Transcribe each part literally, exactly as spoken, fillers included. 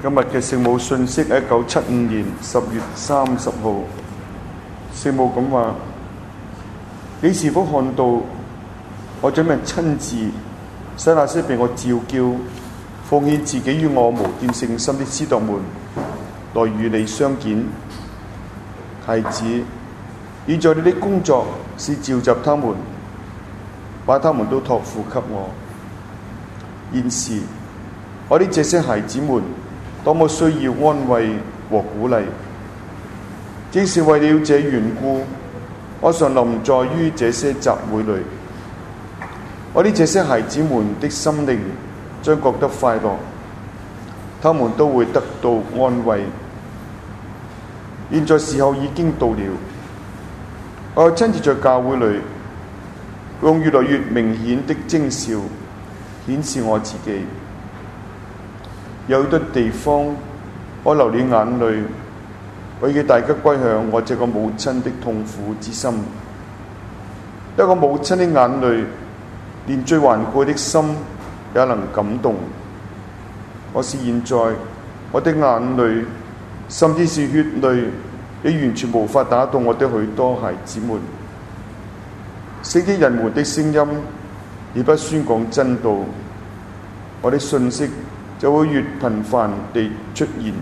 今日嘅聖母信息喺一九七五年十月三十號，聖母咁話：你是否看到我準備親自使那些被我召叫、奉獻自己與我無玷聖心的司鐸們來與你相見？孩子，現在你的工作是召集他們，把他們都託付給我。現時我的這些孩子們多麼需要安慰和鼓勵，正是為了這緣故，我常臨在於這些集會裏。我的這些孩子們的心靈將覺得快樂，他們都會得到安慰。現在時候已經到了，我要親自在教會裏用越來越明顯的徵兆顯示我自己。有好多地方我流了眼淚，為叫大家歸向我這個母親的痛苦之心。一個母親的眼淚，連最頑固的心也能感動。可是現在我的眼淚，甚至是血淚，也完全無法打動我的許多孩子們。聖經人們的聲音而不宣講真道，我的信息就會越頻繁地出現。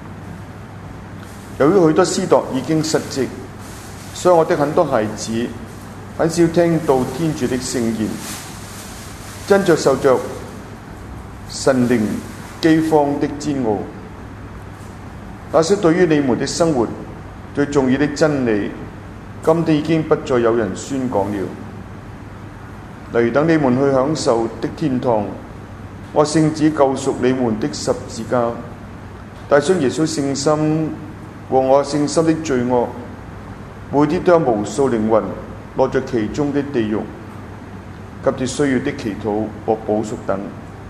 由於許多司鐸已經失職，所以我的很多孩子很少聽到天主的聖言，真着受着神靈饑荒的煎熬。那些對於你們的生活最重要的真理，今天已經不再有人宣講了。例如，等你們去享受的天堂，我聖子救贖你們的十字架，帶上耶穌聖心和我聖心的罪惡，每天都有無數靈魂落在其中的地獄，及至需要的祈禱和補贖等。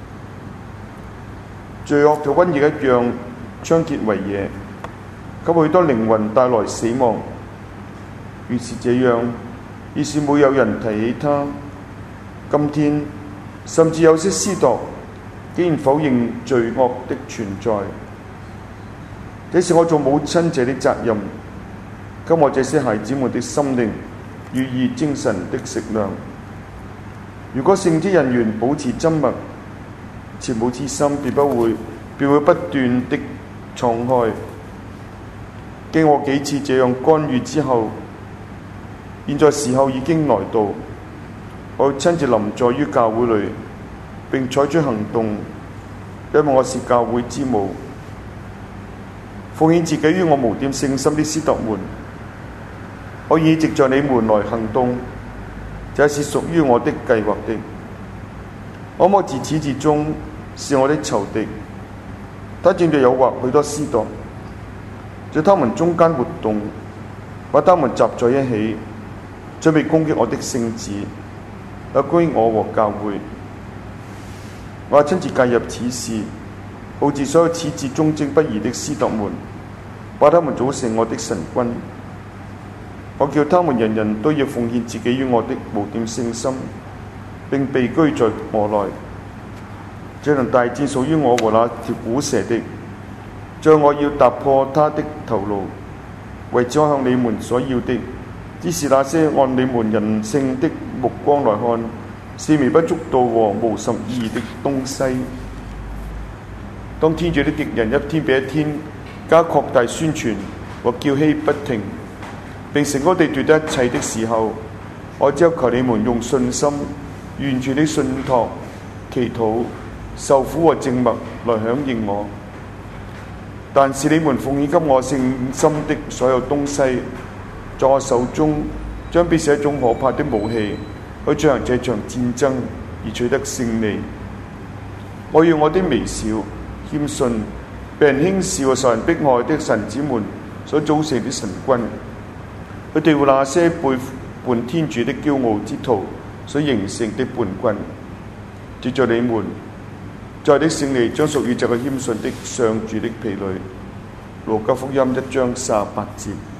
罪惡就瘟疫一樣猖獗為野，給許多靈魂帶來死亡。越是這樣，越是沒有人提起它。今天甚至有些司鐸竟然否認罪惡的存在。這是我做母親者的責任，給我這些孩子們的心靈予以精神的食糧。如果聖職人員保持緘默，慈母之心便不會便會不斷的敞開。經我幾次這樣干預之後，現在時候已經來到，我要親自臨在於教會裏，並採取行動，因為我是教會之母，奉獻自己於我無玷聖心的司鐸們。我已藉着你們來行動，這是屬於我的計劃的。我莫自始至終是我的仇敵，他正在誘惑許多司鐸，在他們中間活動，把他們集在一起，準備攻擊我的聖子，也攻擊我和教會。我親自介入此事，號召所有始至忠貞不移的司鐸們，把他們組成我的神軍。我叫他們人人都要奉獻自己於我的無玷聖心，並避居在我內。這場大戰屬於我和那條古蛇的，像我要踏破他的頭顱。為此我向你們所要的，只是那些按你們人性的目光來看，是微不足道和無什意義的東西。當天主的敵人一天比一天加擴大宣傳和叫囂不停，並成功地奪得一切的時候，我只有求你們用信心、完全的信託、祈禱、受苦和靜默來響應我。但是你們奉獻給我聖心的所有東西，在我手中將必是一種可怕的武器，去進行這場戰爭而取得勝利。我要我的微小、謙遜、被人輕視和受人迫害的臣子們所組成的神軍，佢哋會那些背叛天主的驕傲之徒所形成的叛軍。藉著你們，在的勝利將屬於這個謙遜的上主的婢女。路加福音一章三十八節。